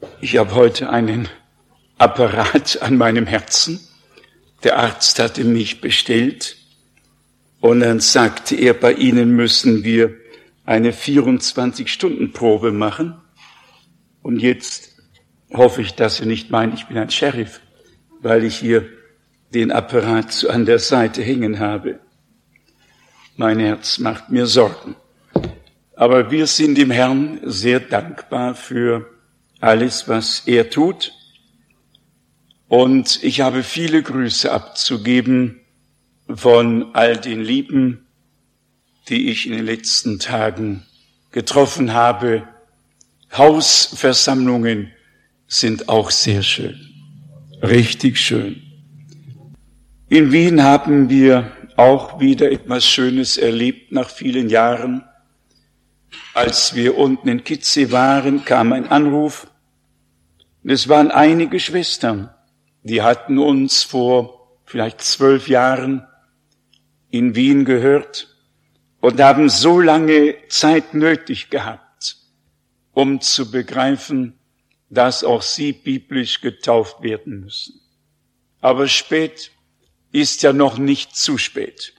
Ich habe heute einen Apparat an meinem Herzen. Der Arzt hatte mich bestellt und dann sagte er, bei Ihnen müssen wir eine 24-Stunden-Probe machen. Und jetzt hoffe ich, dass Sie nicht meinen, ich bin ein Sheriff, weil ich hier den Apparat so an der Seite hängen habe. Mein Herz macht mir Sorgen. Aber wir sind dem Herrn sehr dankbar für alles, was er tut. Und ich habe viele Grüße abzugeben von all den Lieben, die ich in den letzten Tagen getroffen habe. Hausversammlungen sind auch sehr schön, richtig schön. In Wien haben wir auch wieder etwas Schönes erlebt nach vielen Jahren. Als wir unten in Kitze waren, kam ein Anruf. Es waren einige Schwestern, die hatten uns vor vielleicht 12 Jahren in Wien gehört und haben so lange Zeit nötig gehabt, um zu begreifen, dass auch sie biblisch getauft werden müssen. Aber spät ist ja noch nicht zu spät.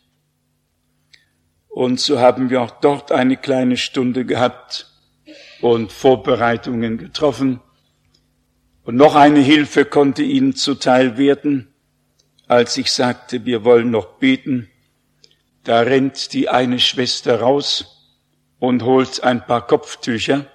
Und so haben wir auch dort eine kleine Stunde gehabt und Vorbereitungen getroffen. Und noch eine Hilfe konnte ihnen zuteil werden, als ich sagte, wir wollen noch beten. Da rennt die eine Schwester raus und holt ein paar Kopftücher.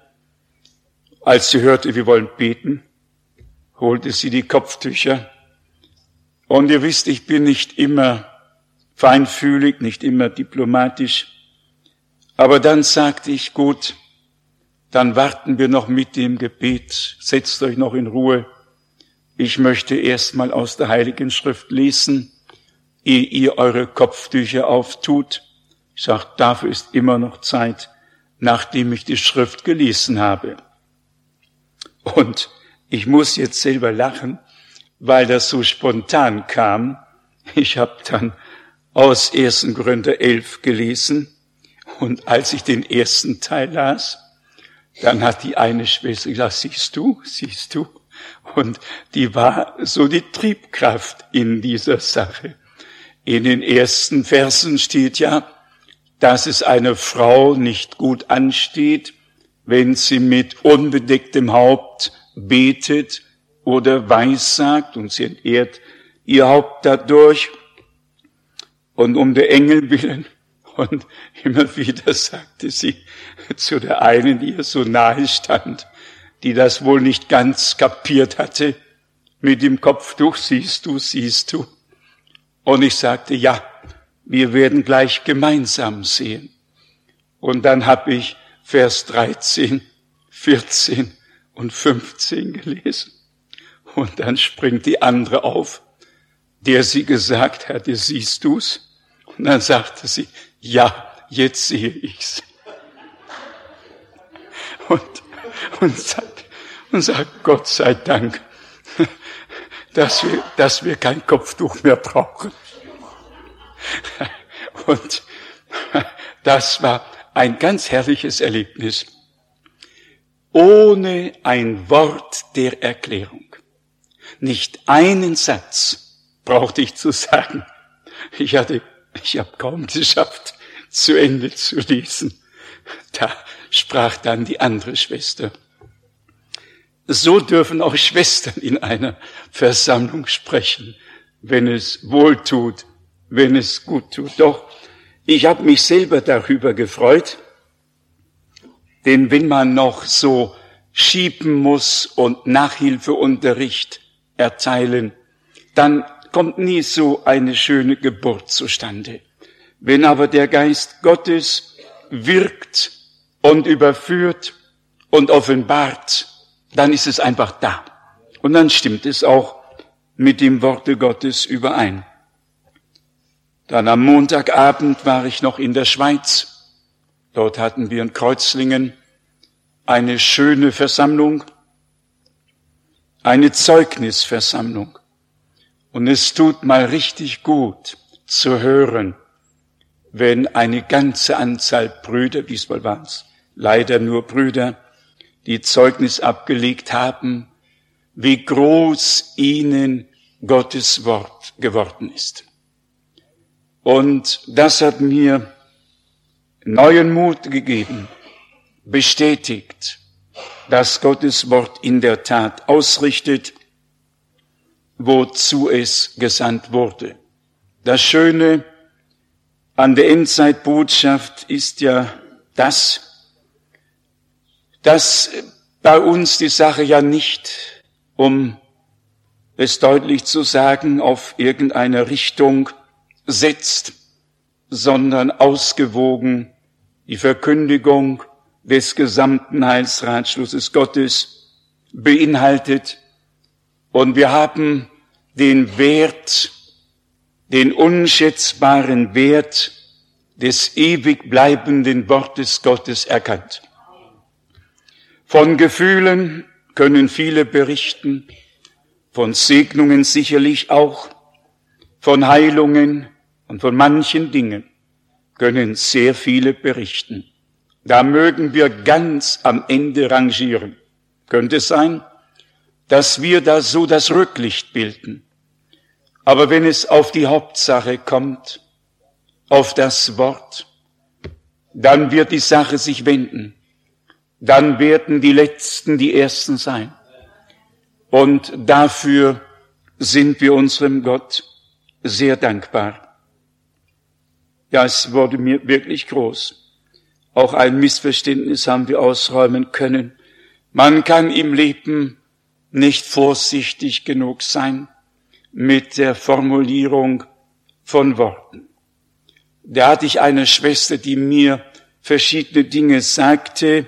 Als sie hörte, wir wollen beten, holte sie die Kopftücher. Und ihr wisst, ich bin nicht immer feinfühlig, nicht immer diplomatisch. Aber dann sagte ich, gut, dann warten wir noch mit dem Gebet. Setzt euch noch in Ruhe. Ich möchte erst mal aus der Heiligen Schrift lesen, ehe ihr eure Kopftücher auftut. Ich sage, dafür ist immer noch Zeit, nachdem ich die Schrift gelesen habe. Und ich muss jetzt selber lachen, weil das so spontan kam. Ich habe dann aus 1. Korinther 11 gelesen und als ich den ersten Teil las, dann hat die eine Schwester gesagt, siehst du? Und die war so die Triebkraft in dieser Sache. In den ersten Versen steht ja, dass es einer Frau nicht gut ansteht, wenn sie mit unbedecktem Haupt betet oder weissagt und sie entehrt ihr Haupt dadurch und um der Engel willen. Und immer wieder sagte sie zu der einen, die ihr so nahe stand, die das wohl nicht ganz kapiert hatte, mit dem Kopftuch, siehst du. Und ich sagte, ja, wir werden gleich gemeinsam sehen. Und dann habe ich Vers 13, 14 und 15 gelesen. Und dann springt die andere auf, der sie gesagt hatte, siehst du's? Und dann sagte sie, ja, jetzt sehe ich's. Und sagt, Gott sei Dank, dass wir kein Kopftuch mehr brauchen. Und das war ein ganz herrliches Erlebnis. Ohne ein Wort der Erklärung. Nicht einen Satz brauchte ich zu sagen. Ich habe kaum geschafft, zu Ende zu lesen. Da sprach dann die andere Schwester. So dürfen auch Schwestern in einer Versammlung sprechen, wenn es wohltut, wenn es gut tut. Doch ich habe mich selber darüber gefreut, denn wenn man noch so schieben muss und Nachhilfeunterricht erteilen, dann kommt nie so eine schöne Geburt zustande. Wenn aber der Geist Gottes wirkt und überführt und offenbart, dann ist es einfach da. Und dann stimmt es auch mit dem Worte Gottes überein. Dann am Montagabend war ich noch in der Schweiz. Dort hatten wir in Kreuzlingen eine schöne Versammlung, eine Zeugnisversammlung. Und es tut mal richtig gut zu hören, wenn eine ganze Anzahl Brüder, diesmal waren es leider nur Brüder, die Zeugnis abgelegt haben, wie groß ihnen Gottes Wort geworden ist. Und das hat mir neuen Mut gegeben, bestätigt, dass Gottes Wort in der Tat ausrichtet, wozu es gesandt wurde. Das Schöne an der Endzeitbotschaft ist ja dass bei uns die Sache ja nicht, um es deutlich zu sagen, auf irgendeine Richtung setzt, sondern ausgewogen die Verkündigung des gesamten Heilsratschlusses Gottes beinhaltet. Und wir haben den Wert, den unschätzbaren Wert des ewig bleibenden Wortes Gottes erkannt. Von Gefühlen können viele berichten, von Segnungen sicherlich auch, von Heilungen und von manchen Dingen können sehr viele berichten. Da mögen wir ganz am Ende rangieren. Könnte es sein, dass wir da so das Rücklicht bilden. Aber wenn es auf die Hauptsache kommt, auf das Wort, dann wird die Sache sich wenden. Dann werden die Letzten die Ersten sein. Und dafür sind wir unserem Gott sehr dankbar. Ja, es wurde mir wirklich groß. Auch ein Missverständnis haben wir ausräumen können. Man kann im Leben nicht vorsichtig genug sein mit der Formulierung von Worten. Da hatte ich eine Schwester, die mir verschiedene Dinge sagte,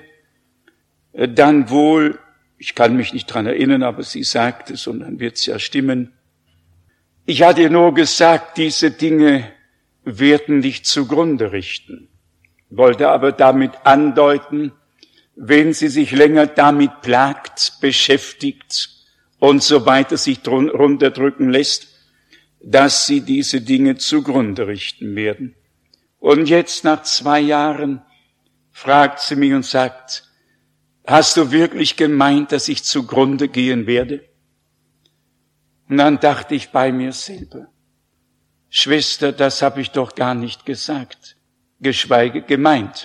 dann wohl, ich kann mich nicht dran erinnern, aber sie sagte es und dann wird es ja stimmen. Ich hatte nur gesagt, diese Dinge werden dich zugrunde richten, wollte aber damit andeuten, wenn sie sich länger damit plagt, beschäftigt und so weiter sich runterdrücken lässt, dass sie diese Dinge zugrunde richten werden. Und jetzt nach 2 Jahren fragt sie mich und sagt, hast du wirklich gemeint, dass ich zugrunde gehen werde? Und dann dachte ich bei mir selber, Schwester, das habe ich doch gar nicht gesagt, geschweige gemeint.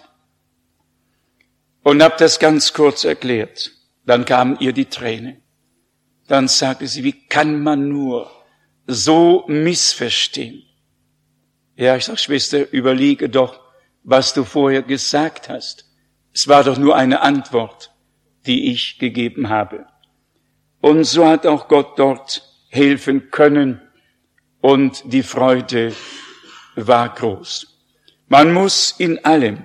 Und habe das ganz kurz erklärt. Dann kamen ihr die Tränen. Dann sagte sie, wie kann man nur so missverstehen? Ja, ich sag, Schwester, überlege doch, was du vorher gesagt hast. Es war doch nur eine Antwort, die ich gegeben habe. Und so hat auch Gott dort helfen können und die Freude war groß. Man muss in allem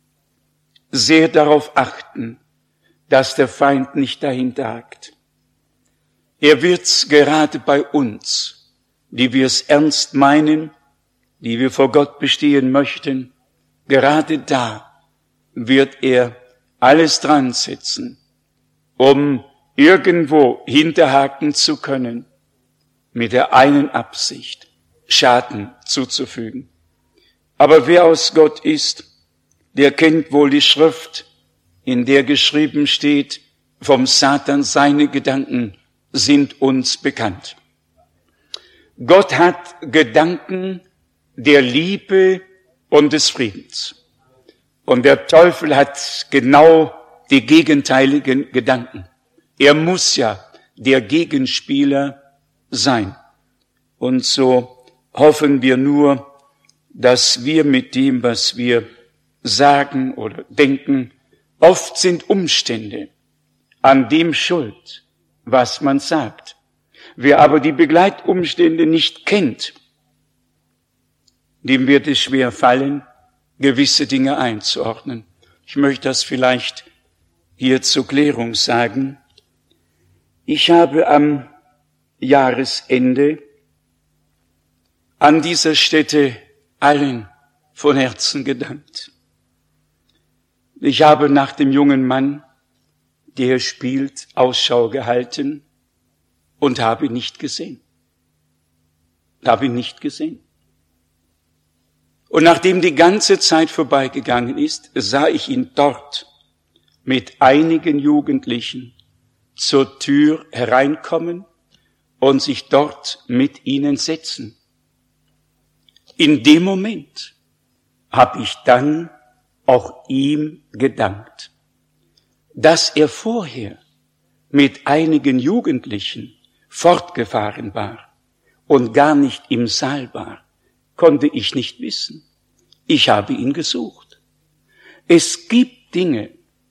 sehr darauf achten, dass der Feind nicht dahinter hakt. Er wird's gerade bei uns, die wir es ernst meinen, die wir vor Gott bestehen möchten, gerade da wird er alles dran setzen, um irgendwo hinterhaken zu können, mit der einen Absicht, Schaden zuzufügen. Aber wer aus Gott ist, der kennt wohl die Schrift, in der geschrieben steht, vom Satan seine Gedanken sind uns bekannt. Gott hat Gedanken der Liebe und des Friedens. Und der Teufel hat genau die gegenteiligen Gedanken. Er muss ja der Gegenspieler sein. Und so hoffen wir nur, dass wir mit dem, was wir sagen oder denken, oft sind Umstände an dem schuld, was man sagt. Wer aber die Begleitumstände nicht kennt, dem wird es schwer fallen, gewisse Dinge einzuordnen. Ich möchte das vielleicht hier zur Klärung sagen. Ich habe am Jahresende an dieser Stätte allen von Herzen gedankt. Ich habe nach dem jungen Mann, der spielt, Ausschau gehalten und habe ihn nicht gesehen. Und nachdem die ganze Zeit vorbeigegangen ist, sah ich ihn dort mit einigen Jugendlichen zur Tür hereinkommen und sich dort mit ihnen setzen. In dem Moment habe ich dann auch ihm gedankt, dass er vorher mit einigen Jugendlichen fortgefahren war und gar nicht im Saal war, konnte ich nicht wissen. Ich habe ihn gesucht. Es gibt Dinge,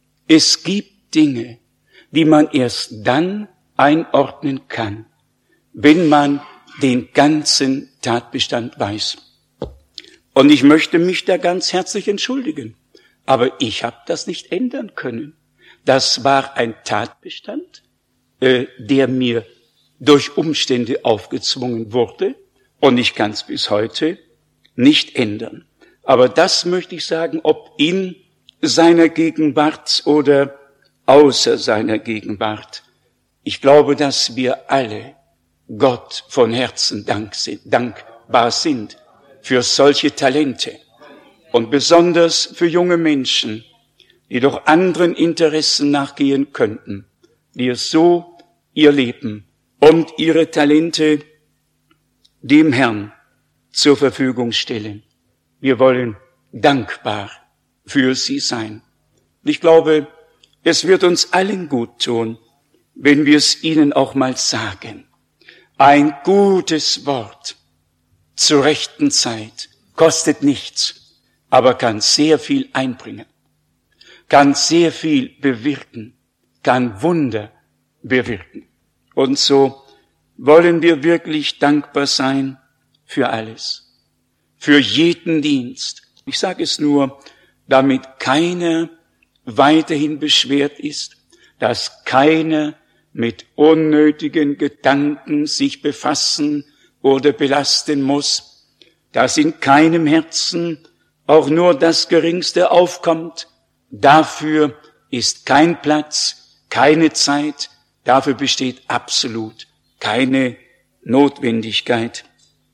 die man erst dann einordnen kann, wenn man den ganzen Tatbestand weiß. Und ich möchte mich da ganz herzlich entschuldigen, aber ich habe das nicht ändern können. Das war ein Tatbestand, der mir durch Umstände aufgezwungen wurde und ich kann es bis heute nicht ändern. Aber das möchte ich sagen, ob in seiner Gegenwart oder außer seiner Gegenwart. Ich glaube, dass wir alle Gott von Herzen dankbar sind für solche Talente und besonders für junge Menschen, die doch anderen Interessen nachgehen könnten, die es so ihr Leben und ihre Talente dem Herrn zur Verfügung stellen. Wir wollen dankbar für sie sein. Ich glaube, es wird uns allen gut tun, wenn wir es ihnen auch mal sagen. Ein gutes Wort zur rechten Zeit kostet nichts, aber kann sehr viel einbringen, kann sehr viel bewirken, kann Wunder bewirken. Und so wollen wir wirklich dankbar sein für alles, für jeden Dienst. Ich sage es nur, damit keiner weiterhin beschwert ist, dass keiner mit unnötigen Gedanken sich befassen oder belasten muss, dass in keinem Herzen auch nur das Geringste aufkommt. Dafür ist kein Platz, keine Zeit, dafür besteht absolut keine Notwendigkeit.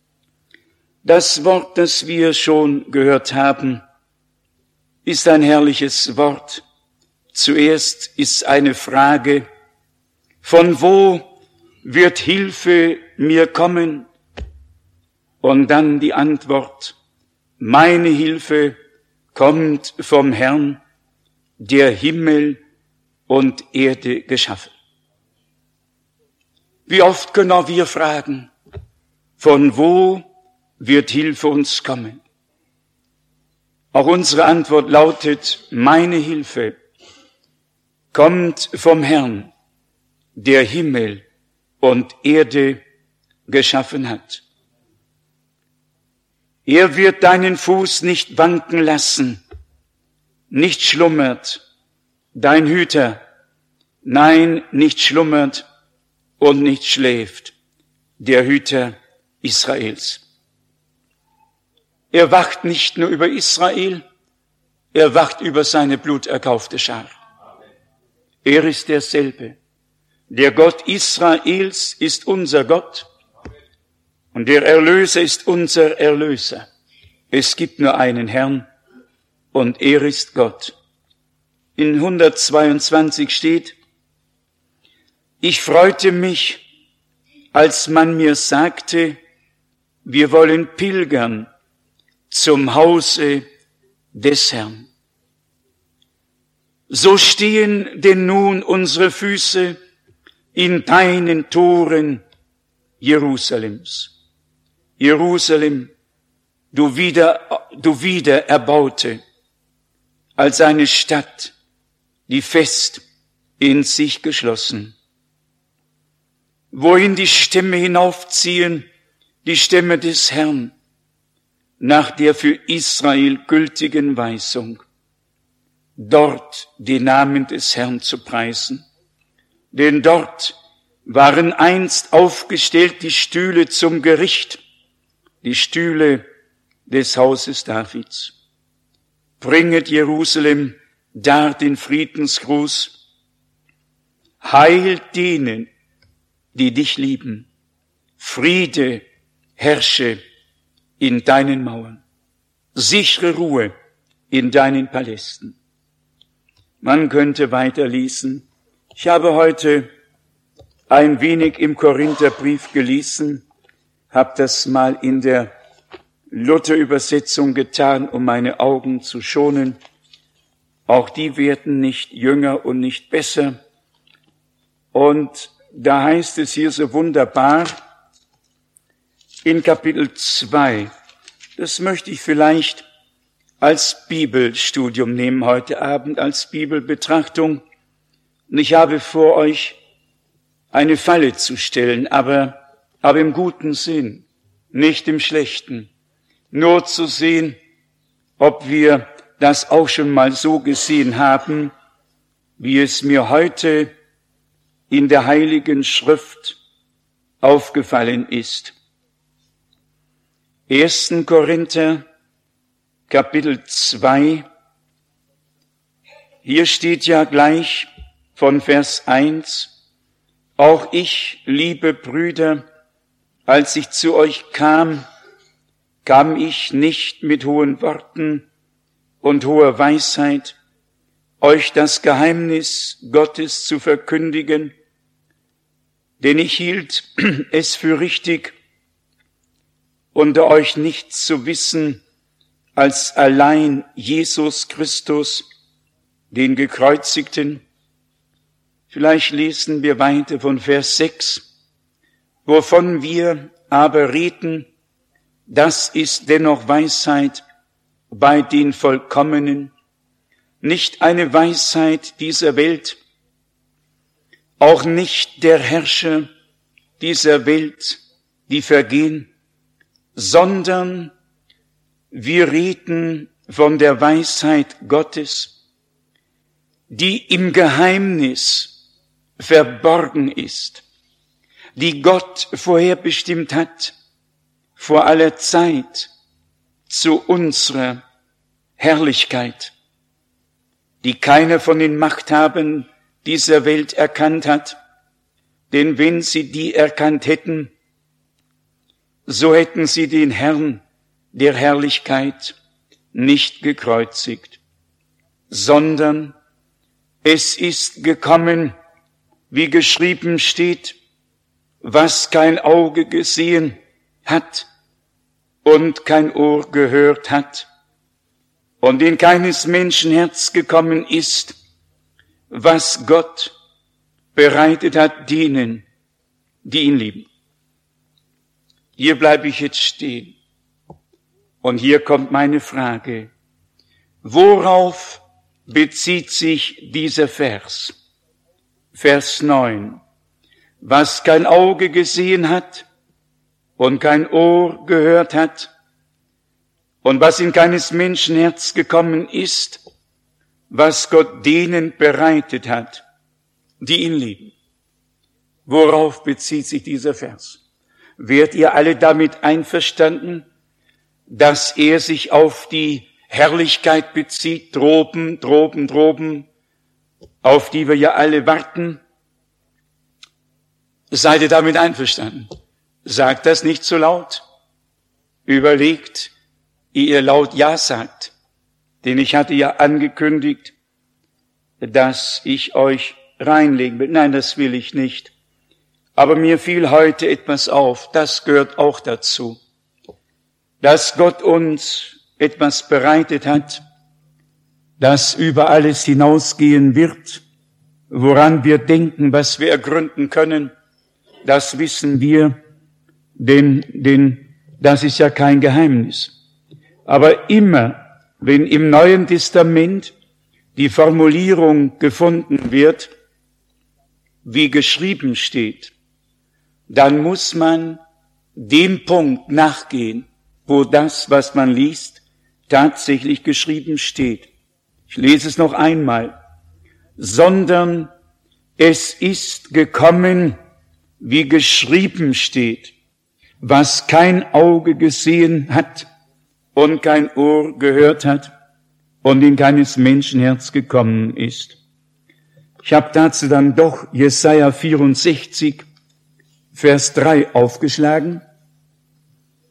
Das Wort, das wir schon gehört haben, ist ein herrliches Wort. Zuerst ist eine Frage, von wo wird Hilfe mir kommen? Und dann die Antwort, meine Hilfe kommt vom Herrn, der Himmel und Erde geschaffen. Wie oft können auch wir fragen, von wo wird Hilfe uns kommen? Auch unsere Antwort lautet, meine Hilfe kommt vom Herrn, der Himmel und Erde geschaffen hat. Er wird deinen Fuß nicht wanken lassen, nicht schlummert dein Hüter, nein, nicht schlummert und nicht schläft der Hüter Israels. Er wacht nicht nur über Israel, er wacht über seine bluterkaufte Schar. Er ist derselbe. Der Gott Israels ist unser Gott und der Erlöser ist unser Erlöser. Es gibt nur einen Herrn und er ist Gott. In 122 steht, ich freute mich, als man mir sagte, wir wollen pilgern zum Hause des Herrn. So stehen denn nun unsere Füße in deinen Toren Jerusalems. Jerusalem, du wieder erbaute, als eine Stadt, die fest in sich geschlossen. Wohin die Stämme hinaufziehen, die Stämme des Herrn, nach der für Israel gültigen Weisung, dort den Namen des Herrn zu preisen. Denn dort waren einst aufgestellt die Stühle zum Gericht, die Stühle des Hauses Davids. Bringet Jerusalem dar den Friedensgruß. Heil denen, die dich lieben. Friede herrsche in deinen Mauern. Sichere Ruhe in deinen Palästen. Man könnte weiterlesen. Ich habe heute ein wenig im Korintherbrief gelesen, habe das mal in der Luther-Übersetzung getan, um meine Augen zu schonen. Auch die werden nicht jünger und nicht besser. Und da heißt es hier so wunderbar in Kapitel 2, das möchte ich vielleicht als Bibelstudium nehmen heute Abend, als Bibelbetrachtung. Und ich habe vor, euch eine Falle zu stellen, aber im guten Sinn, nicht im schlechten. Nur zu sehen, ob wir das auch schon mal so gesehen haben, wie es mir heute in der Heiligen Schrift aufgefallen ist. 1. Korinther, Kapitel 2, hier steht ja gleich von Vers 1, auch ich, liebe Brüder, als ich zu euch kam ich nicht mit hohen Worten und hoher Weisheit, euch das Geheimnis Gottes zu verkündigen, denn ich hielt es für richtig, unter euch nichts zu wissen, als allein Jesus Christus, den Gekreuzigten. Vielleicht lesen wir weiter von Vers 6, wovon wir aber reden, das ist dennoch Weisheit bei den Vollkommenen, nicht eine Weisheit dieser Welt, auch nicht der Herrscher dieser Welt, die vergehen, sondern wir reden von der Weisheit Gottes, die im Geheimnis verborgen ist, die Gott vorherbestimmt hat, vor aller Zeit, zu unserer Herrlichkeit, die keiner von den Machthabern dieser Welt erkannt hat, denn wenn sie die erkannt hätten, so hätten sie den Herrn der Herrlichkeit nicht gekreuzigt, sondern es ist gekommen, wie geschrieben steht, was kein Auge gesehen hat und kein Ohr gehört hat und in keines Menschen Herz gekommen ist, was Gott bereitet hat denen, die ihn lieben. Hier bleibe ich jetzt stehen. Und hier kommt meine Frage. Worauf bezieht sich dieser Vers? Vers 9. Was kein Auge gesehen hat und kein Ohr gehört hat und was in keines Menschen Herz gekommen ist, was Gott denen bereitet hat, die ihn lieben. Worauf bezieht sich dieser Vers? Wärt ihr alle damit einverstanden, dass er sich auf die Herrlichkeit bezieht, droben, auf die wir ja alle warten? Seid ihr damit einverstanden? Sagt das nicht so laut. Überlegt, ehe ihr laut Ja sagt. Denn ich hatte ja angekündigt, dass ich euch reinlegen will. Nein, das will ich nicht. Aber mir fiel heute etwas auf, das gehört auch dazu, dass Gott uns etwas bereitet hat, das über alles hinausgehen wird, woran wir denken, was wir ergründen können, das wissen wir, denn das ist ja kein Geheimnis. Aber immer, wenn im Neuen Testament die Formulierung gefunden wird, wie geschrieben steht, dann muss man dem Punkt nachgehen, wo das, was man liest, tatsächlich geschrieben steht. Ich lese es noch einmal. Sondern es ist gekommen, wie geschrieben steht, was kein Auge gesehen hat und kein Ohr gehört hat und in keines Menschenherz gekommen ist. Ich habe dazu dann doch Jesaja 64, Vers 3 aufgeschlagen.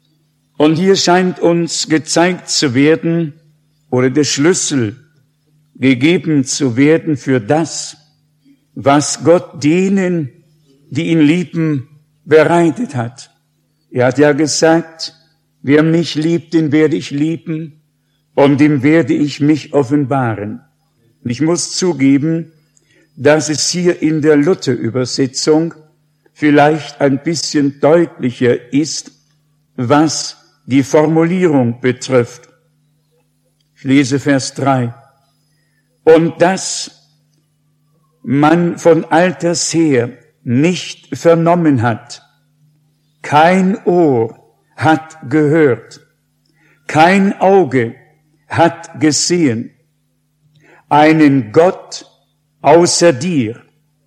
Und hier scheint uns gezeigt zu werden, oder der Schlüssel gegeben zu werden für das, was Gott denen, die ihn lieben, bereitet hat. Er hat ja gesagt, wer mich liebt, den werde ich lieben und dem werde ich mich offenbaren. Und ich muss zugeben, dass es hier in der Luther-Übersetzung vielleicht ein bisschen deutlicher ist, was die Formulierung betrifft. Ich lese Vers 3. Und dass man von alters her nicht vernommen hat, kein Ohr hat gehört, kein Auge hat gesehen, einen Gott außer dir.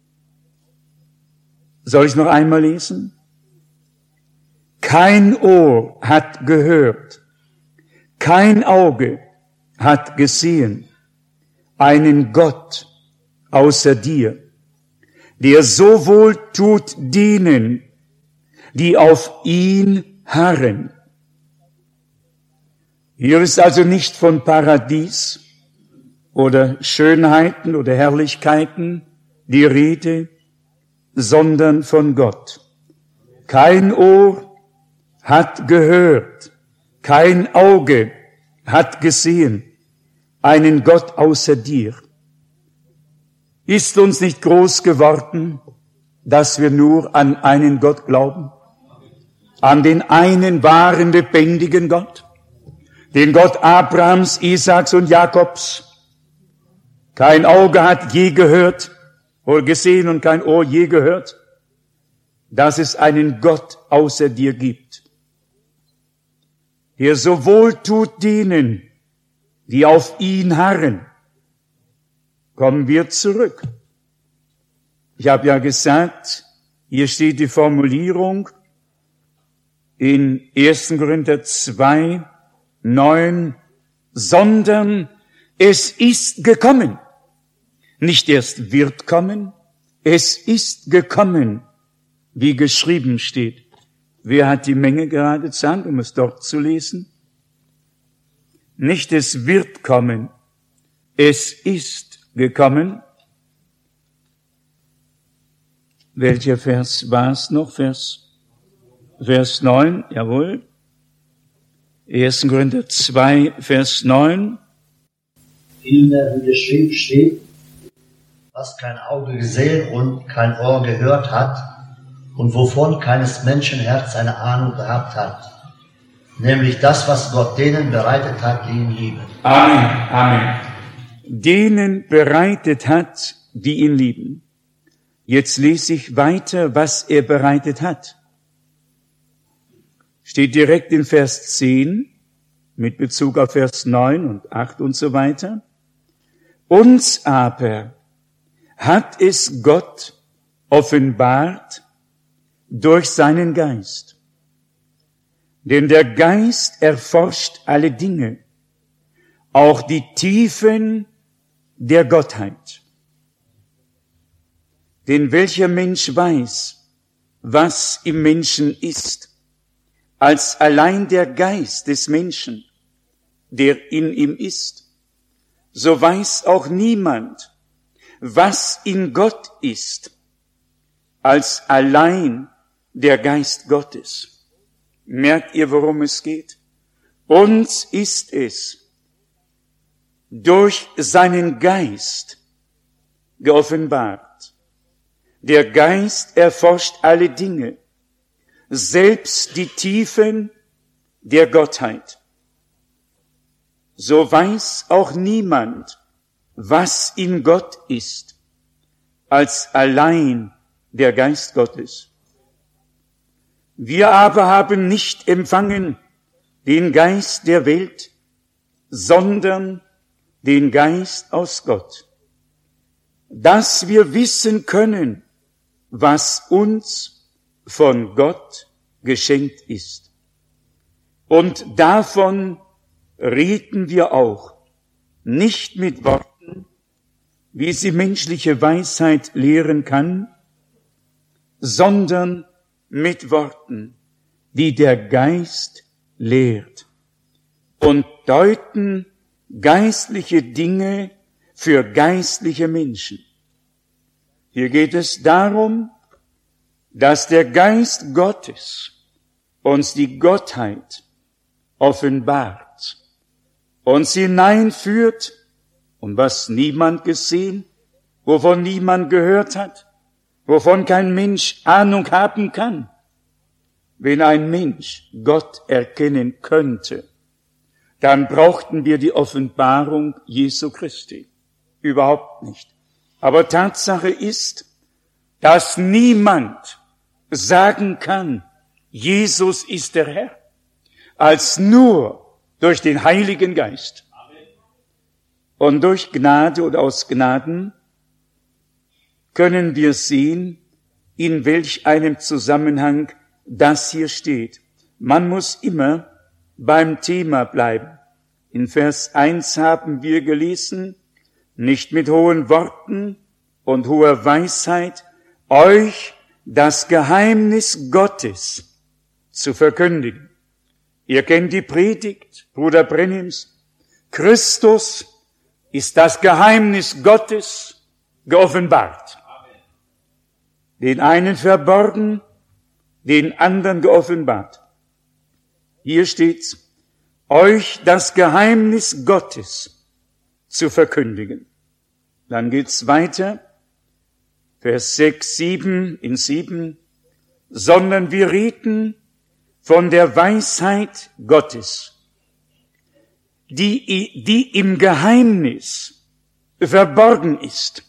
Soll ich noch einmal lesen? Kein Ohr hat gehört, kein Auge hat gesehen, einen Gott außer dir, der so wohl tut denen, die auf ihn harren. Hier ist also nicht von Paradies oder Schönheiten oder Herrlichkeiten die Rede, sondern von Gott. Kein Ohr hat gehört, kein Auge hat gesehen, einen Gott außer dir. Ist uns nicht groß geworden, dass wir nur an einen Gott glauben? An den einen wahren, lebendigen Gott? Den Gott Abrahams, Isaaks und Jakobs? Kein Auge hat je gehört oder gesehen und kein Ohr je gehört, dass es einen Gott außer dir gibt. Der so wohl tut denen, die auf ihn harren. Kommen wir zurück. Ich habe ja gesagt, hier steht die Formulierung in 1. Korinther 2, 9, sondern es ist gekommen. Nicht erst wird kommen, es ist gekommen, wie geschrieben steht. Wer hat die Menge gerade zur Hand, um es dort zu lesen? Nicht es wird kommen, es ist gekommen. Welcher Vers war es noch? Vers 9, jawohl. 1. Korinther 2, Vers 9. Vielmehr, wie geschrieben steht, was kein Auge gesehen und kein Ohr gehört hat und wovon keines Menschenherz eine Ahnung gehabt hat. Nämlich das, was Gott denen bereitet hat, die ihn lieben. Amen, Amen. Denen bereitet hat, die ihn lieben. Jetzt lese ich weiter, was er bereitet hat. Steht direkt in Vers 10, mit Bezug auf Vers 9 und 8 und so weiter. Uns aber hat es Gott offenbart durch seinen Geist. Denn der Geist erforscht alle Dinge, auch die Tiefen der Gottheit. Denn welcher Mensch weiß, was im Menschen ist, als allein der Geist des Menschen, der in ihm ist? So weiß auch niemand, was in Gott ist, als allein der Geist Gottes. Merkt ihr, worum es geht? Uns ist es durch seinen Geist geoffenbart. Der Geist erforscht alle Dinge, selbst die Tiefen der Gottheit. So weiß auch niemand, was in Gott ist, als allein der Geist Gottes. Wir aber haben nicht empfangen den Geist der Welt, sondern den Geist aus Gott, dass wir wissen können, was uns von Gott geschenkt ist. Und davon reden wir auch, nicht mit Worten, wie sie menschliche Weisheit lehren kann, sondern mit Worten, die der Geist lehrt, und deuten geistliche Dinge für geistliche Menschen. Hier geht es darum, dass der Geist Gottes uns die Gottheit offenbart, uns hineinführt, und was niemand gesehen, wovon niemand gehört hat, wovon kein Mensch Ahnung haben kann. Wenn ein Mensch Gott erkennen könnte, dann brauchten wir die Offenbarung Jesu Christi. Überhaupt nicht. Aber Tatsache ist, dass niemand sagen kann, Jesus ist der Herr, als nur durch den Heiligen Geist. Und durch Gnade oder aus Gnaden können wir sehen, in welch einem Zusammenhang das hier steht. Man muss immer beim Thema bleiben. In Vers 1 haben wir gelesen, nicht mit hohen Worten und hoher Weisheit euch das Geheimnis Gottes zu verkündigen. Ihr kennt die Predigt, Bruder Brennims. Christus ist das Geheimnis Gottes geoffenbart. Den einen verborgen, den anderen geoffenbart. Hier steht's, euch das Geheimnis Gottes zu verkündigen. Dann geht's weiter, Vers 6, 7, sondern wir reden von der Weisheit Gottes, die im Geheimnis verborgen ist.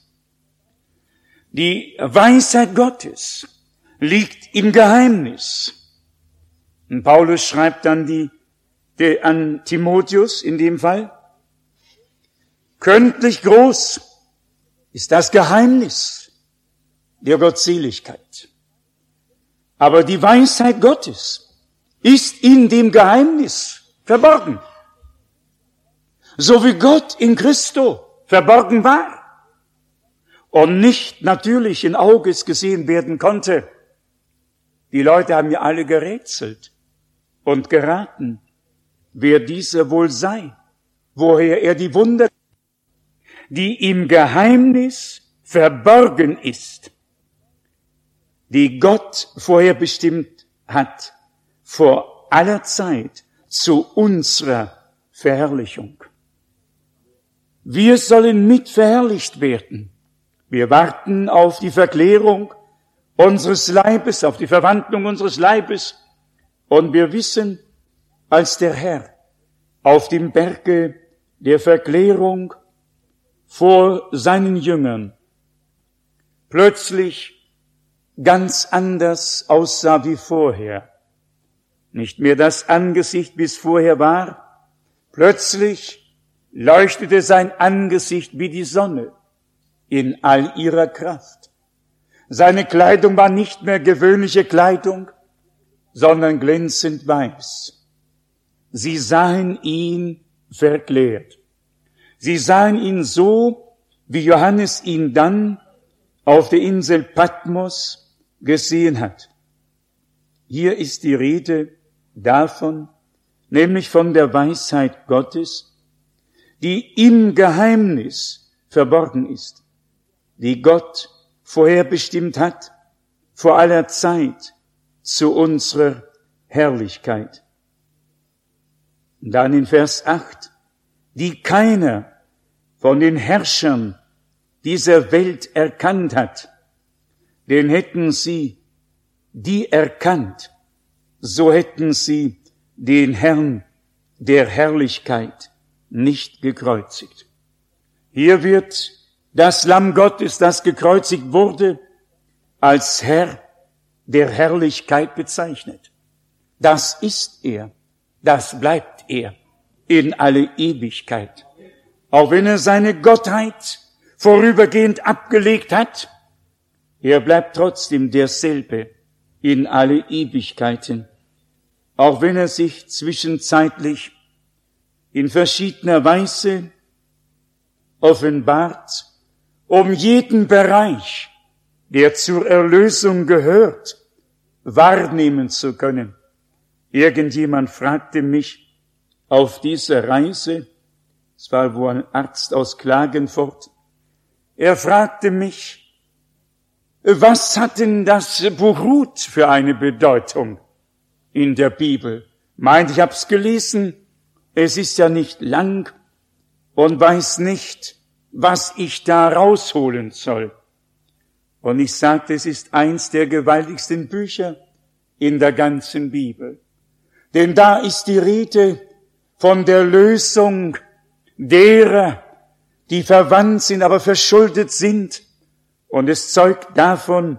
Die Weisheit Gottes liegt im Geheimnis. Und Paulus schreibt dann an Timotheus in dem Fall, gründlich groß ist das Geheimnis der Gottseligkeit. Aber die Weisheit Gottes ist in dem Geheimnis verborgen. So wie Gott in Christo verborgen war und nicht natürlich in Auges gesehen werden konnte. Die Leute haben ja alle gerätselt und geraten, wer dieser wohl sei, woher er die Wunder, die im Geheimnis verborgen ist, die Gott vorher bestimmt hat, vor aller Zeit zu unserer Verherrlichung. Wir sollen mit verherrlicht werden. Wir warten auf die Verklärung unseres Leibes, auf die Verwandlung unseres Leibes. Und wir wissen, als der Herr auf dem Berge der Verklärung vor seinen Jüngern plötzlich ganz anders aussah wie vorher. Nicht mehr das Angesicht, wie es vorher war. Plötzlich leuchtete sein Angesicht wie die Sonne in all ihrer Kraft. Seine Kleidung war nicht mehr gewöhnliche Kleidung, sondern glänzend weiß. Sie sahen ihn verklärt. Sie sahen ihn so, wie Johannes ihn dann auf der Insel Patmos gesehen hat. Hier ist die Rede davon, nämlich von der Weisheit Gottes, die im Geheimnis verborgen ist, die Gott vorherbestimmt hat, vor aller Zeit zu unserer Herrlichkeit. Und dann in Vers 8, die keiner von den Herrschern dieser Welt erkannt hat, denn hätten sie die erkannt, so hätten sie den Herrn der Herrlichkeit nicht gekreuzigt. Hier wird das Lamm Gottes, das gekreuzigt wurde, als Herr der Herrlichkeit bezeichnet. Das ist er, das bleibt er in alle Ewigkeit. Auch wenn er seine Gottheit vorübergehend abgelegt hat, er bleibt trotzdem derselbe in alle Ewigkeiten. Auch wenn er sich zwischenzeitlich in verschiedener Weise offenbart, um jeden Bereich, der zur Erlösung gehört, wahrnehmen zu können. Irgendjemand fragte mich auf dieser Reise, Es war wohl ein Arzt aus Klagenfurt. Er fragte mich, was hat denn das Buch Ruth für eine Bedeutung in der Bibel? Meint, ich hab's gelesen, es ist ja nicht lang und weiß nicht, was ich da rausholen soll. Und ich sagte, es ist eins der gewaltigsten Bücher in der ganzen Bibel. Denn da ist die Rede von der Lösung derer, die verwandt sind, aber verschuldet sind. Und es zeugt davon,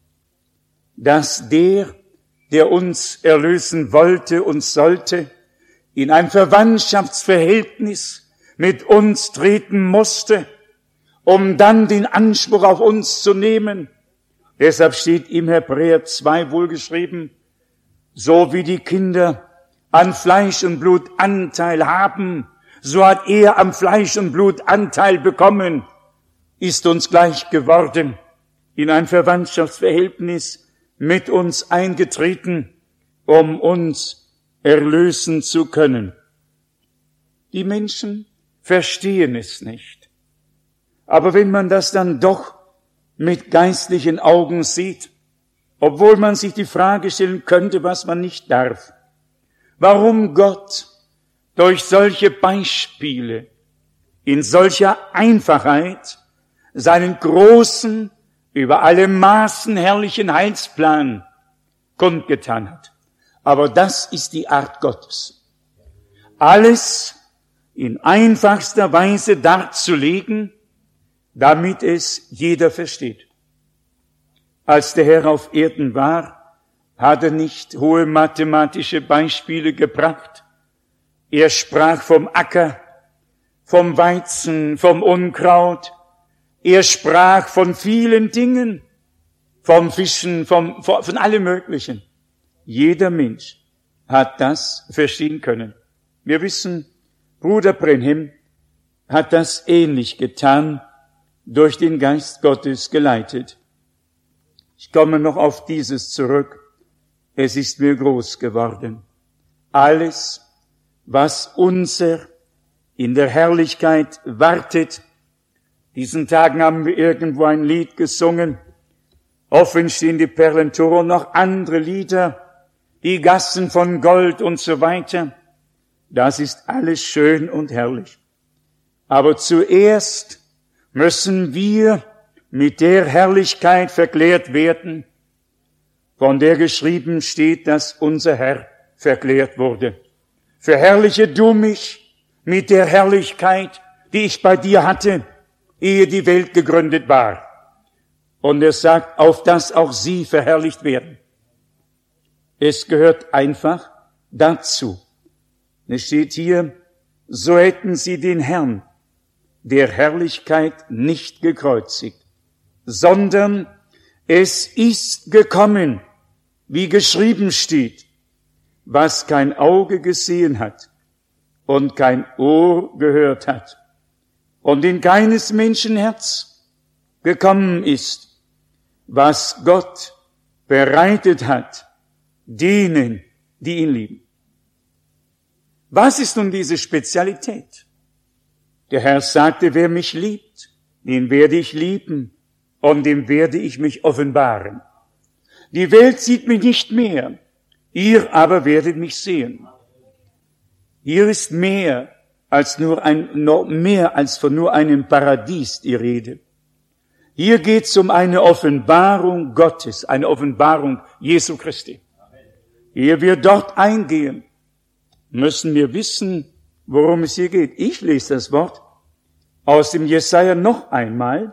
dass der uns erlösen wollte und sollte, in ein Verwandtschaftsverhältnis mit uns treten musste, um dann den Anspruch auf uns zu nehmen. Deshalb steht im Hebräer 2 wohlgeschrieben, so wie die Kinder an Fleisch und Blut Anteil haben, so hat er am Fleisch und Blut Anteil bekommen, ist uns gleich geworden, in ein Verwandtschaftsverhältnis mit uns eingetreten, um uns erlösen zu können. Die Menschen verstehen es nicht. Aber wenn man das dann doch mit geistlichen Augen sieht, obwohl man sich die Frage stellen könnte, was man nicht darf, warum Gott durch solche Beispiele in solcher Einfachheit seinen großen, über alle Maßen herrlichen Heilsplan kundgetan hat. Aber das ist die Art Gottes. Alles in einfachster Weise darzulegen, damit es jeder versteht. Als der Herr auf Erden war, hat er nicht hohe mathematische Beispiele gebracht. Er sprach vom Acker, vom Weizen, vom Unkraut. Er sprach von vielen Dingen, vom Fischen, von allem Möglichen. Jeder Mensch hat das verstehen können. Wir wissen, Bruder Brenhem hat das ähnlich getan, durch den Geist Gottes geleitet. Ich komme noch auf dieses zurück. Es ist mir groß geworden. Alles, was unser in der Herrlichkeit wartet. Diesen Tagen haben wir irgendwo ein Lied gesungen. Offen stehen die Perlentore und noch andere Lieder, die Gassen von Gold und so weiter. Das ist alles schön und herrlich. Aber zuerst müssen wir mit der Herrlichkeit verklärt werden, von der geschrieben steht, dass unser Herr verklärt wurde. Verherrliche du mich mit der Herrlichkeit, die ich bei dir hatte, ehe die Welt gegründet war. Und er sagt, auf dass auch sie verherrlicht werden. Es gehört einfach dazu. Es steht hier, so hätten sie den Herrn der Herrlichkeit nicht gekreuzigt, sondern es ist gekommen, wie geschrieben steht, was kein Auge gesehen hat und kein Ohr gehört hat und in keines Menschen Herz gekommen ist, was Gott bereitet hat, denen, die ihn lieben. Was ist nun diese Spezialität? Der Herr sagte, wer mich liebt, den werde ich lieben und dem werde ich mich offenbaren. Die Welt sieht mich nicht mehr, ihr aber werdet mich sehen. Hier ist mehr als von nur einem Paradies die Rede. Hier geht es um eine Offenbarung Gottes, eine Offenbarung Jesu Christi. Ehe wir dort eingehen, müssen wir wissen, worum es hier geht. Ich lese das Wort aus dem Jesaja noch einmal,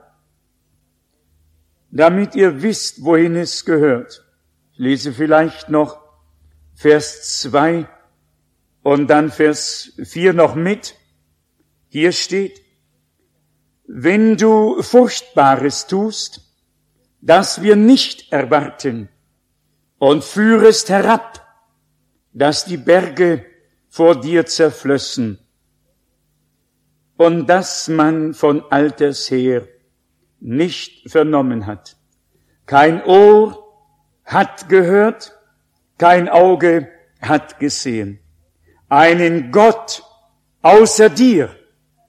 damit ihr wisst, wohin es gehört. Ich lese vielleicht noch Vers 2 und dann Vers 4 noch mit. Hier steht, wenn du Furchtbares tust, das wir nicht erwarten, und führest herab, dass die Berge vor dir zerflössen, und dass man von alters her nicht vernommen hat. Kein Ohr hat gehört, kein Auge hat gesehen. Einen Gott außer dir,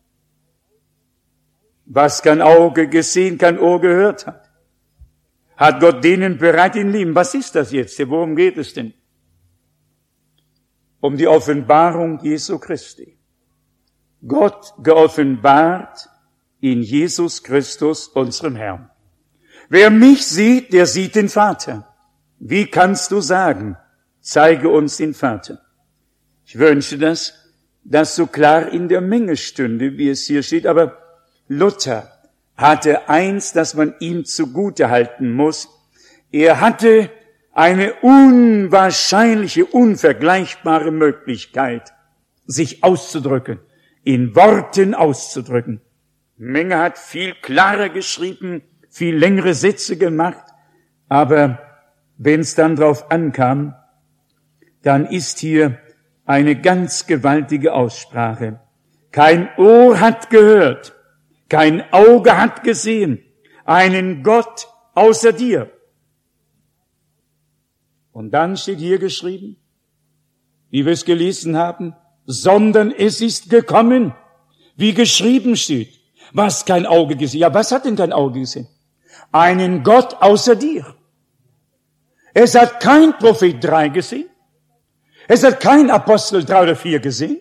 Was kein Auge gesehen, kein Ohr gehört hat, hat Gott denen bereit in Lieben. Was ist das jetzt? Worum geht es denn? Um die Offenbarung Jesu Christi. Gott geoffenbart in Jesus Christus, unserem Herrn. Wer mich sieht, der sieht den Vater. Wie kannst du sagen, zeige uns den Vater? Ich wünsche das so klar in der Menge stünde, wie es hier steht, aber Luther hatte eins, das man ihm zugute halten muss. Er hatte eine unwahrscheinliche, unvergleichbare Möglichkeit, sich auszudrücken, in Worten auszudrücken. Menge hat viel klarer geschrieben, viel längere Sätze gemacht, aber wenn es dann drauf ankam, dann ist hier eine ganz gewaltige Aussprache. Kein Ohr hat gehört, kein Auge hat gesehen, einen Gott außer dir. Und dann steht hier geschrieben, wie wir es gelesen haben, sondern es ist gekommen, wie geschrieben steht, was kein Auge gesehen. Ja, was hat denn kein Auge gesehen? Einen Gott außer dir. Es hat kein Prophet 3 gesehen. Es hat kein Apostel 3 oder 4 gesehen.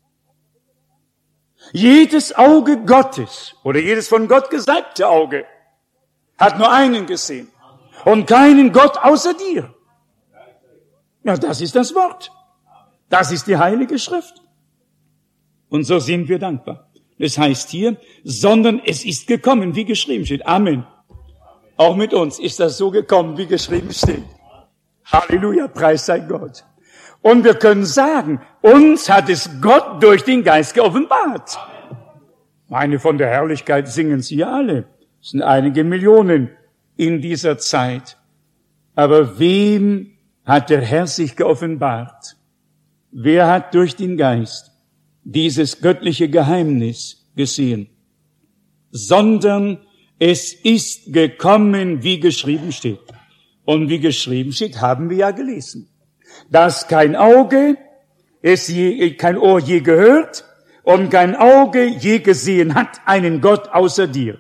Jedes Auge Gottes oder jedes von Gott gesalbte Auge hat nur einen gesehen und keinen Gott außer dir. Ja, das ist das Wort. Das ist die Heilige Schrift. Und so sind wir dankbar. Das heißt hier, sondern es ist gekommen, wie geschrieben steht. Amen. Auch mit uns ist das so gekommen, wie geschrieben steht. Halleluja, Preis sei Gott. Und wir können sagen, uns hat es Gott durch den Geist geoffenbart. Meine, von der Herrlichkeit singen sie ja alle. Es sind einige Millionen in dieser Zeit. Aber wem hat der Herr sich geoffenbart? Wer hat durch den Geist dieses göttliche Geheimnis gesehen? Sondern es ist gekommen, wie geschrieben steht. Und wie geschrieben steht, haben wir ja gelesen. Dass kein Auge, kein Ohr je gehört und kein Auge je gesehen hat einen Gott außer dir.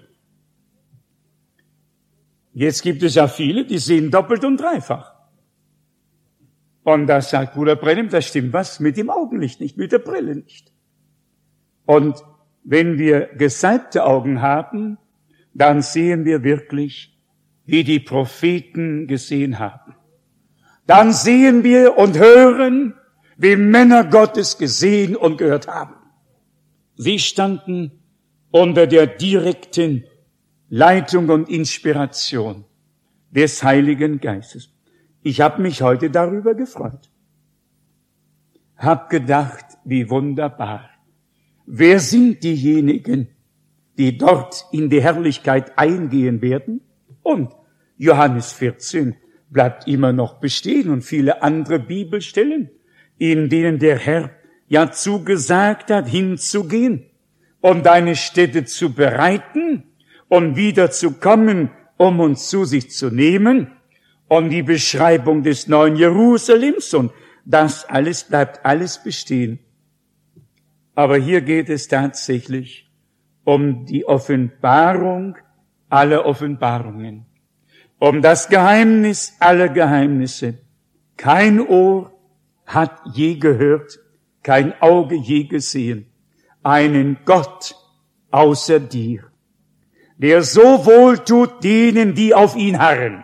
Jetzt gibt es ja viele, die sehen doppelt und dreifach. Und da sagt Bruder Brennim, da stimmt was mit dem Augenlicht nicht, mit der Brille nicht. Und wenn wir gesalbte Augen haben, dann sehen wir wirklich, wie die Propheten gesehen haben. Dann sehen wir und hören, wie Männer Gottes gesehen und gehört haben. Sie standen unter der direkten Leitung und Inspiration des Heiligen Geistes. Ich habe mich heute darüber gefreut. Hab gedacht, wie wunderbar. Wer sind diejenigen, die dort in die Herrlichkeit eingehen werden? Und Johannes 14 bleibt immer noch bestehen und viele andere Bibelstellen, in denen der Herr ja zugesagt hat, hinzugehen und eine Stätte zu bereiten und wieder zu kommen, um uns zu sich zu nehmen, und die Beschreibung des neuen Jerusalems, und das alles bleibt alles bestehen. Aber hier geht es tatsächlich um die Offenbarung aller Offenbarungen, um das Geheimnis aller Geheimnisse. Kein Ohr hat je gehört, kein Auge je gesehen, einen Gott außer dir, der so wohl tut denen, die auf ihn harren.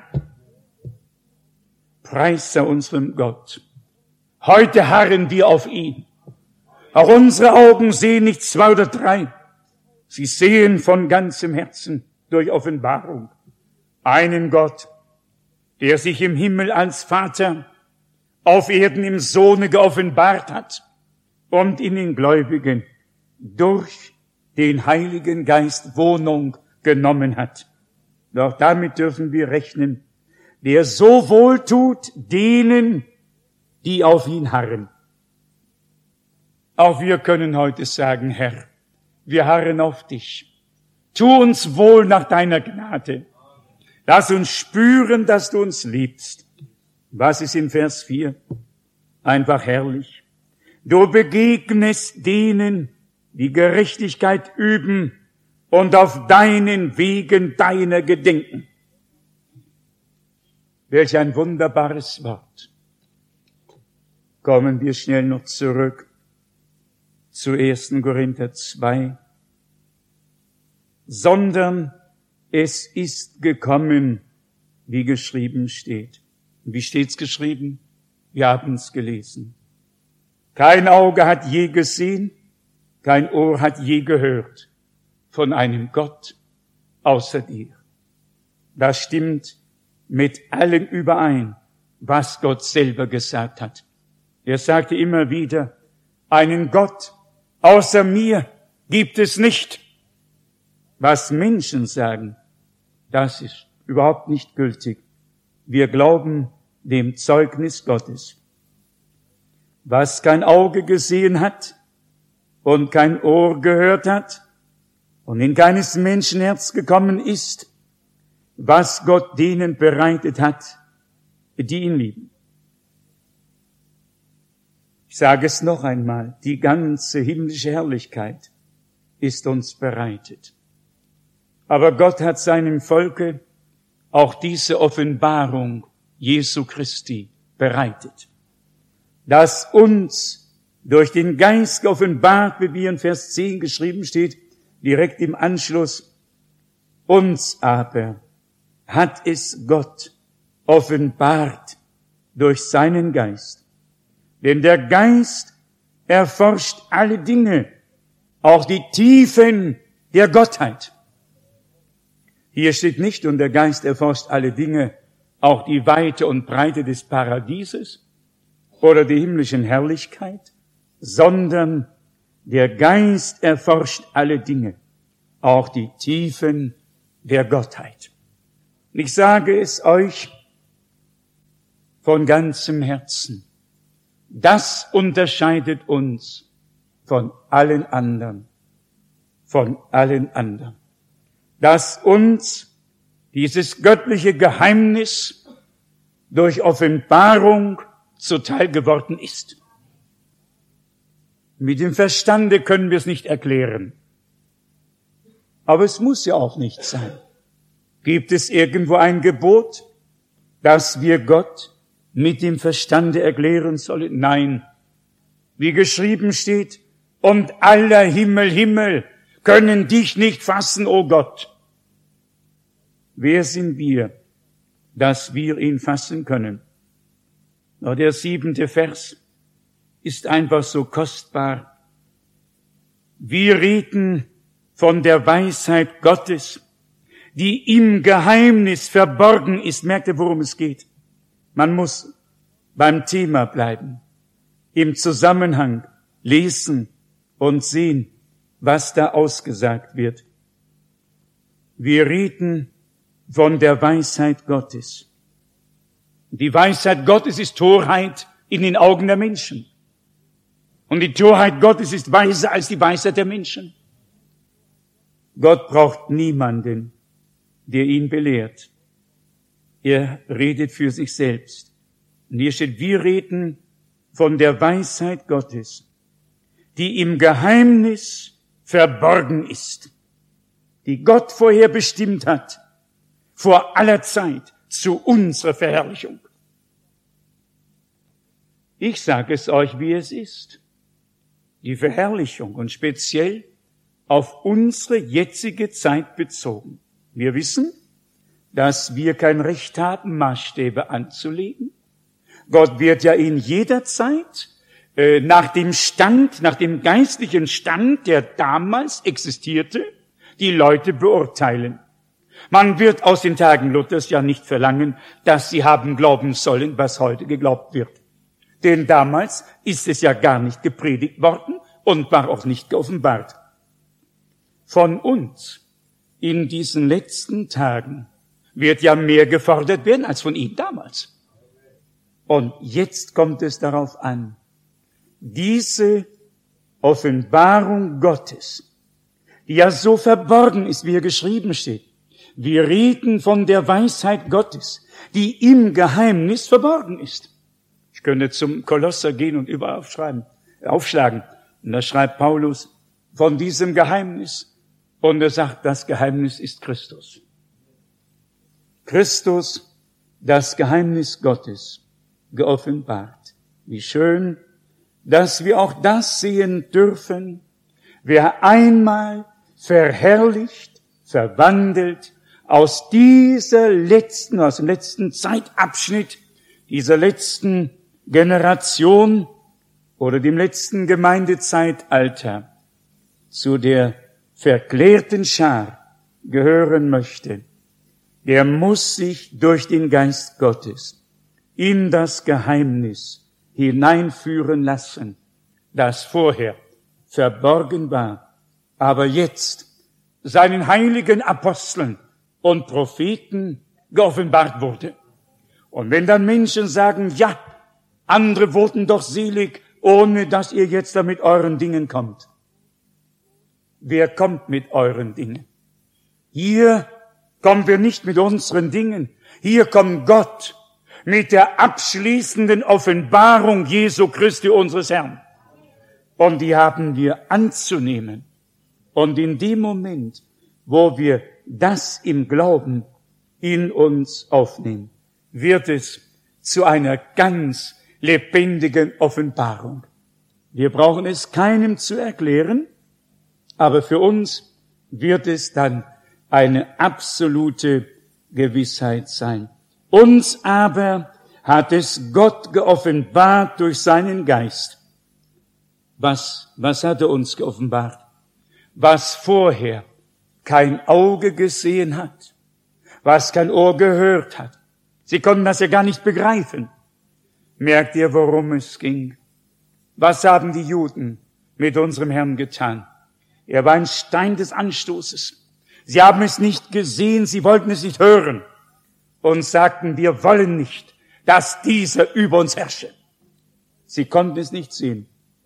Preis sei unserem Gott. Heute harren wir auf ihn. Auch unsere Augen sehen nicht 2 oder 3. Sie sehen von ganzem Herzen durch Offenbarung einen Gott, der sich im Himmel als Vater, auf Erden im Sohne geoffenbart hat und in den Gläubigen durch den Heiligen Geist Wohnung genommen hat. Doch damit dürfen wir rechnen, der so wohl tut denen, die auf ihn harren. Auch wir können heute sagen, Herr, wir harren auf dich. Tu uns wohl nach deiner Gnade. Lass uns spüren, dass du uns liebst. Was ist in Vers 4? Einfach herrlich. Du begegnest denen, die Gerechtigkeit üben und auf deinen Wegen deiner gedenken. Welch ein wunderbares Wort. Kommen wir schnell noch zurück zu 1. Korinther 2. Sondern es ist gekommen, wie geschrieben steht. Wie steht's geschrieben? Wir haben es gelesen. Kein Auge hat je gesehen, kein Ohr hat je gehört von einem Gott außer dir. Das stimmt mit allem überein, was Gott selber gesagt hat. Er sagte immer wieder, einen Gott außer mir gibt es nicht. Was Menschen sagen, das ist überhaupt nicht gültig. Wir glauben dem Zeugnis Gottes. Was kein Auge gesehen hat und kein Ohr gehört hat und in keines Menschenherz gekommen ist, was Gott denen bereitet hat, die ihn lieben. Ich sage es noch einmal, die ganze himmlische Herrlichkeit ist uns bereitet. Aber Gott hat seinem Volke auch diese Offenbarung Jesu Christi bereitet, dass uns durch den Geist geoffenbart, wie wir in Vers 10 geschrieben steht, direkt im Anschluss, uns aber hat es Gott offenbart durch seinen Geist. Denn der Geist erforscht alle Dinge, auch die Tiefen der Gottheit. Hier steht nicht, und der Geist erforscht alle Dinge, auch die Weite und Breite des Paradieses oder die himmlischen Herrlichkeit, sondern der Geist erforscht alle Dinge, auch die Tiefen der Gottheit. Und ich sage es euch von ganzem Herzen, das unterscheidet uns von allen anderen, dass uns dieses göttliche Geheimnis durch Offenbarung zuteil geworden ist. Mit dem Verstande können wir es nicht erklären. Aber es muss ja auch nicht sein. Gibt es irgendwo ein Gebot, dass wir Gott mit dem Verstande erklären sollen? Nein. Wie geschrieben steht, und aller Himmel können dich nicht fassen, o Gott. Wer sind wir, dass wir ihn fassen können? Nur der 7. Vers ist einfach so kostbar. Wir reden von der Weisheit Gottes, die im Geheimnis verborgen ist. Merkt ihr, worum es geht? Man muss beim Thema bleiben, im Zusammenhang lesen und sehen, was da ausgesagt wird. Wir reden von der Weisheit Gottes. Die Weisheit Gottes ist Torheit in den Augen der Menschen. Und die Torheit Gottes ist weiser als die Weisheit der Menschen. Gott braucht niemanden, der ihn belehrt. Er redet für sich selbst. Und hier steht, wir reden von der Weisheit Gottes, die im Geheimnis verborgen ist, die Gott vorher bestimmt hat, vor aller Zeit, zu unserer Verherrlichung. Ich sage es euch, wie es ist. Die Verherrlichung und speziell auf unsere jetzige Zeit bezogen. Wir wissen, dass wir kein Recht haben, Maßstäbe anzulegen. Gott wird ja in jeder Zeit nach dem geistlichen Stand, der damals existierte, die Leute beurteilen. Man wird aus den Tagen Luthers ja nicht verlangen, dass sie haben glauben sollen, was heute geglaubt wird. Denn damals ist es ja gar nicht gepredigt worden und war auch nicht geoffenbart. Von uns in diesen letzten Tagen wird ja mehr gefordert werden als von ihnen damals. Und jetzt kommt es darauf an, diese Offenbarung Gottes, die ja so verborgen ist, wie hier geschrieben steht. Wir reden von der Weisheit Gottes, die im Geheimnis verborgen ist. Ich könnte zum Kolosser gehen und überall aufschlagen. Und da schreibt Paulus von diesem Geheimnis, Und er sagt, das Geheimnis ist Christus. Christus, das Geheimnis Gottes, geoffenbart. Wie schön, dass wir auch das sehen dürfen, wer einmal verherrlicht, verwandelt, aus dem letzten Zeitabschnitt, dieser letzten Generation oder dem letzten Gemeindezeitalter zu der verklärten Schar gehören möchte, der muss sich durch den Geist Gottes in das Geheimnis hineinführen lassen, das vorher verborgen war, aber jetzt seinen heiligen Aposteln und Propheten geoffenbart wurde. Und wenn dann Menschen sagen, ja, andere wurden doch selig, ohne dass ihr jetzt da mit euren Dingen kommt. Wer kommt mit euren Dingen? Hier kommen wir nicht mit unseren Dingen. Hier kommt Gott mit der abschließenden Offenbarung Jesu Christi, unseres Herrn. Und die haben wir anzunehmen. Und in dem Moment, wo wir das im Glauben in uns aufnehmen, wird es zu einer ganz lebendigen Offenbarung. Wir brauchen es keinem zu erklären, aber für uns wird es dann eine absolute Gewissheit sein. Uns aber hat es Gott geoffenbart durch seinen Geist. Was hat er uns geoffenbart? Was vorher kein Auge gesehen hat, was kein Ohr gehört hat. Sie konnten das ja gar nicht begreifen. Merkt ihr, worum es ging? Was haben die Juden mit unserem Herrn getan? Er war ein Stein des Anstoßes. Sie haben es nicht gesehen, sie wollten es nicht hören und sagten, wir wollen nicht, dass dieser über uns herrsche. Sie konnten es nicht sehen.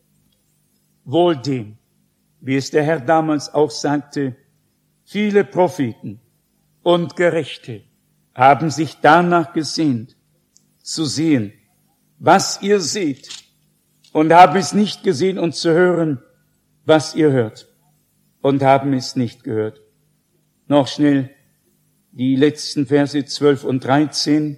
Wohl dem, wie es der Herr damals auch sagte, viele Propheten und Gerechte haben sich danach gesehnt, zu sehen, was ihr seht, und haben es nicht gesehen und zu hören, was ihr hört, und haben es nicht gehört. Noch schnell die letzten Verse 12 und 13.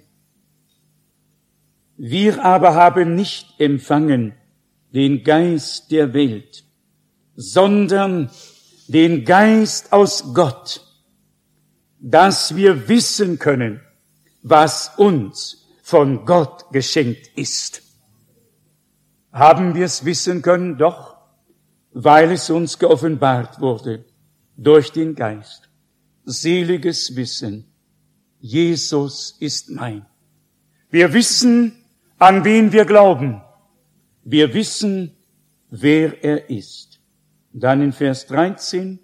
Wir aber haben nicht empfangen den Geist der Welt, sondern den Geist aus Gott, dass wir wissen können, was uns von Gott geschenkt ist. Haben wir es wissen können? Doch, weil es uns geoffenbart wurde durch den Geist. Seliges Wissen. Jesus ist mein. Wir wissen, an wen wir glauben. Wir wissen, wer er ist. Dann in Vers 13.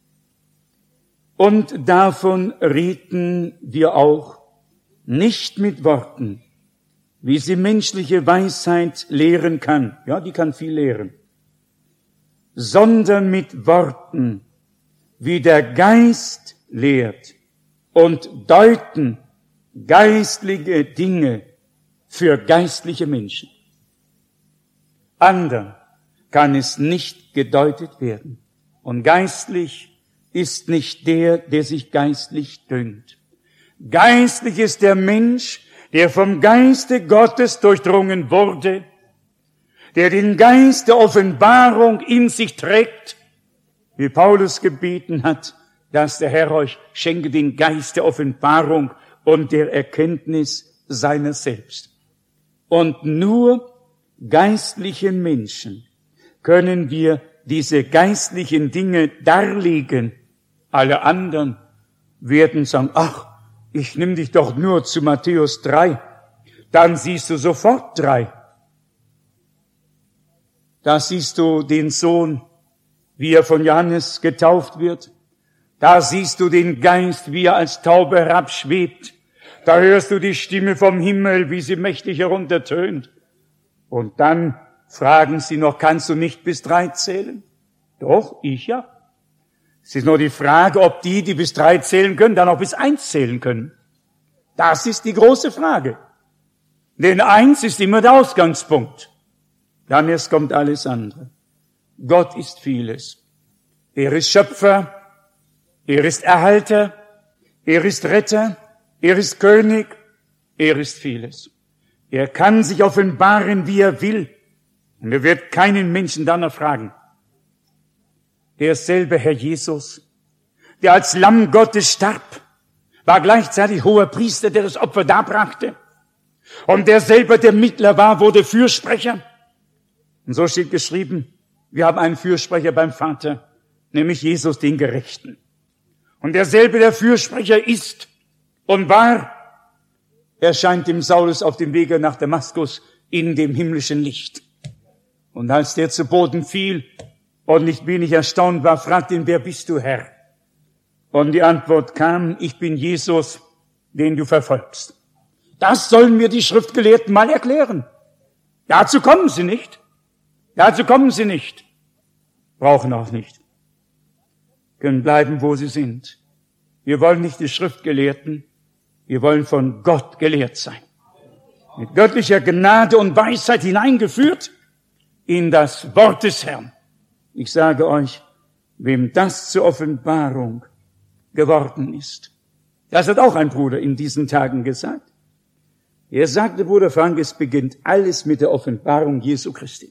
Und davon reden wir auch nicht mit Worten, wie sie menschliche Weisheit lehren kann. Ja, die kann viel lehren. Sondern mit Worten, wie der Geist lehrt, und deuten geistliche Dinge für geistliche Menschen. Andern kann es nicht gedeutet werden. Und geistlich ist nicht der sich geistlich dünkt. Geistlich ist der Mensch, der vom Geiste Gottes durchdrungen wurde, der den Geist der Offenbarung in sich trägt, wie Paulus gebeten hat, dass der Herr euch schenke den Geist der Offenbarung und der Erkenntnis seiner selbst. Und nur geistlichen Menschen können wir diese geistlichen Dinge darlegen. Alle anderen werden sagen, ach, ich nehme dich doch nur zu Matthäus 3. Dann siehst du sofort 3. Da siehst du den Sohn, wie er von Johannes getauft wird. Da siehst du den Geist, wie er als Taube herabschwebt. Da hörst du die Stimme vom Himmel, wie sie mächtig heruntertönt. Und dann fragen sie noch, kannst du nicht bis 3 zählen? Doch, ich ja. Es ist nur die Frage, ob die bis 3 zählen können, dann auch bis 1 zählen können. Das ist die große Frage. Denn 1 ist immer der Ausgangspunkt. Dann erst kommt alles andere. Gott ist vieles. Er ist Schöpfer, Er ist Erhalter, er ist Retter, er ist König, er ist vieles. Er kann sich offenbaren, wie er will. Und er wird keinen Menschen danach fragen. Derselbe Herr Jesus, der als Lamm Gottes starb, war gleichzeitig hoher Priester, der das Opfer darbrachte. Und der selber, der Mittler war, wurde Fürsprecher. Und so steht geschrieben, wir haben einen Fürsprecher beim Vater, nämlich Jesus, den Gerechten. Und derselbe, der Fürsprecher ist und war, erscheint dem Saulus auf dem Wege nach Damaskus in dem himmlischen Licht. Und als der zu Boden fiel und nicht wenig erstaunt war, fragte ihn, wer bist du, Herr? Und die Antwort kam, ich bin Jesus, den du verfolgst. Das sollen mir die Schriftgelehrten mal erklären. Dazu kommen sie nicht. Dazu kommen sie nicht. Brauchen auch nicht. Können bleiben, wo sie sind. Wir wollen nicht die Schriftgelehrten, wir wollen von Gott gelehrt sein. Mit göttlicher Gnade und Weisheit hineingeführt in das Wort des Herrn. Ich sage euch, wem das zur Offenbarung geworden ist. Das hat auch ein Bruder in diesen Tagen gesagt. Er sagte, Bruder Frank, es beginnt alles mit der Offenbarung Jesu Christi.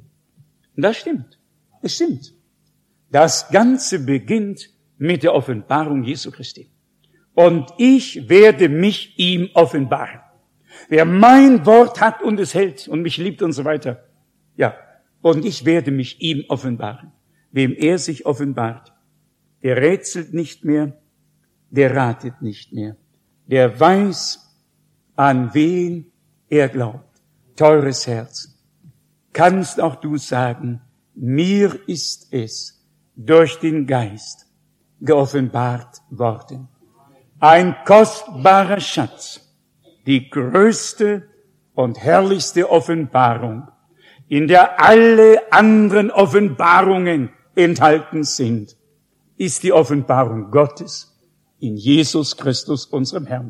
Und das stimmt. Es stimmt. Das Ganze beginnt mit der Offenbarung Jesu Christi. Und ich werde mich ihm offenbaren. Wer mein Wort hat und es hält und mich liebt und so weiter. Ja, und ich werde mich ihm offenbaren. Wem er sich offenbart, der rätselt nicht mehr, der ratet nicht mehr. Der weiß, an wen er glaubt. Teures Herz, kannst auch du sagen, mir ist es durch den Geist geoffenbart worden. Ein kostbarer Schatz, die größte und herrlichste Offenbarung, in der alle anderen Offenbarungen enthalten sind, ist die Offenbarung Gottes in Jesus Christus, unserem Herrn.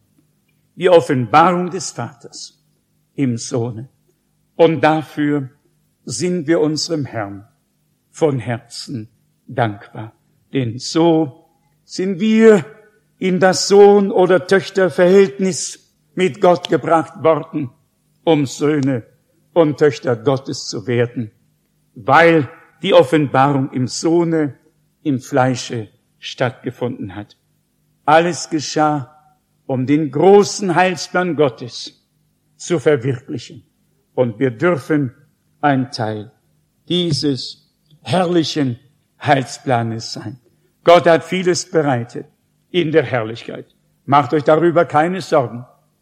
Die Offenbarung des Vaters im Sohne. Und dafür sind wir unserem Herrn von Herzen dankbar. Denn so sind wir in das Sohn- oder Töchterverhältnis mit Gott gebracht worden, um Söhne und Töchter Gottes zu werden, weil die Offenbarung im Sohne, im Fleische stattgefunden hat. Alles geschah, um den großen Heilsplan Gottes zu verwirklichen. Und wir dürfen ein Teil dieses herrlichen Heilsplanes sein. Gott hat vieles bereitet in der Herrlichkeit. Macht euch darüber keine Sorgen.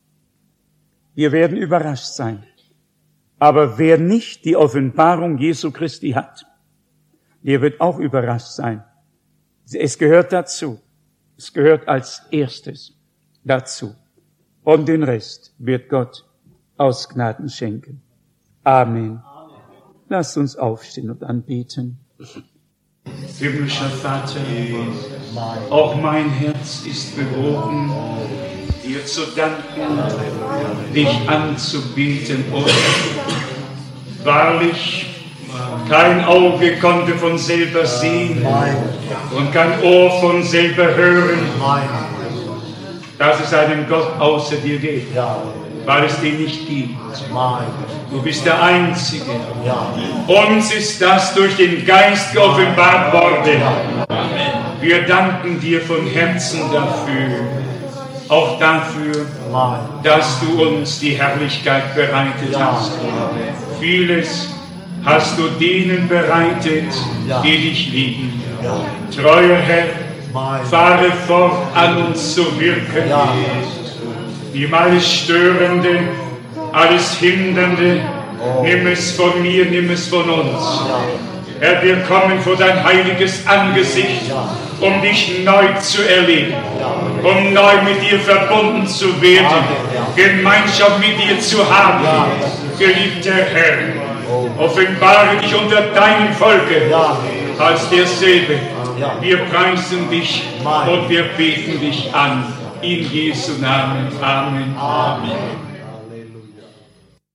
Wir werden überrascht sein. Aber wer nicht die Offenbarung Jesu Christi hat, der wird auch überrascht sein. Es gehört dazu. Es gehört als erstes dazu. Und den Rest wird Gott aus Gnaden schenken. Amen. Lasst uns aufstehen und anbeten. Himmlischer Vater, auch mein Herz ist bewogen, dir zu danken, dich anzubeten. Und wahrlich, kein Auge konnte von selber sehen und kein Ohr von selber hören, dass es einen Gott außer dir gibt, weil es den nicht gibt. Du bist der Einzige. Uns ist das durch den Geist geoffenbart worden. Wir danken dir von Herzen dafür, auch dafür, dass du uns die Herrlichkeit bereitet hast. Vieles hast du denen bereitet, die dich lieben. Treuer Herr, fahre fort, an uns zu wirken. Nimm alles Störende, alles Hindernde, nimm es von mir, nimm es von uns. Herr, wir kommen vor dein heiliges Angesicht, um dich neu zu erleben, um neu mit dir verbunden zu werden, Gemeinschaft mit dir zu haben. Geliebter Herr, offenbare dich unter deinem Volke als derselbe. Wir preisen dich und wir beten dich an. In Jesu Namen. Amen. Amen.